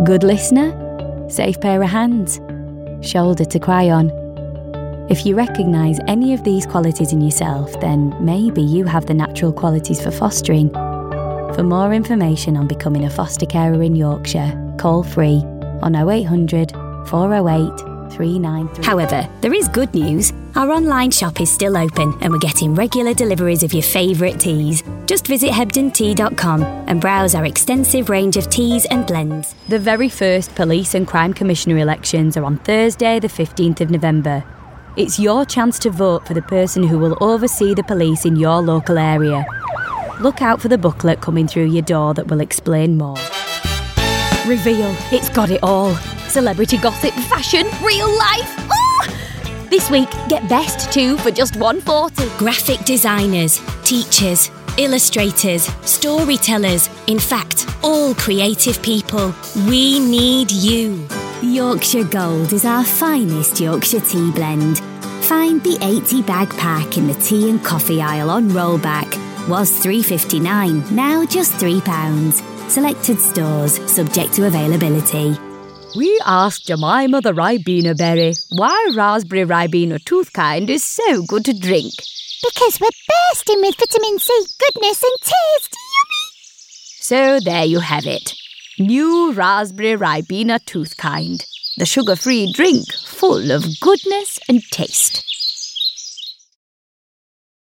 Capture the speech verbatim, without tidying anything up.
Good listener, safe pair of hands, shoulder to cry on. If you recognise any of these qualities in yourself, then maybe you have the natural qualities for fostering. For more information on becoming a foster carer in Yorkshire, call free on oh eight hundred, four oh eight, three nine three. However, there is good news. Our online shop is still open and we're getting regular deliveries of your favourite teas. Just visit hebden tea dot com and browse our extensive range of teas and blends. The very first Police and Crime Commissioner elections are on Thursday the fifteenth of November. It's your chance to vote for the person who will oversee the police in your local area. Look out for the booklet coming through your door that will explain more. Reveal, it's got it all. Celebrity gossip, fashion, real life. Oh! This week, get Best two for just one pound forty. Graphic designers, teachers, illustrators, storytellers, in fact, all creative people. We need you. Yorkshire Gold is our finest Yorkshire tea blend. Find the eighty bag pack in the tea and coffee aisle on rollback. Was three pounds fifty-nine, now just three pounds. Selected stores, subject to availability. We asked Jemima the Ribena berry why raspberry Ribena tooth kind is so good to drink. Because we're bursting with vitamin C, goodness and taste. Yummy! So there you have it. New raspberry Ribena tooth kind. The sugar-free drink full of goodness and taste.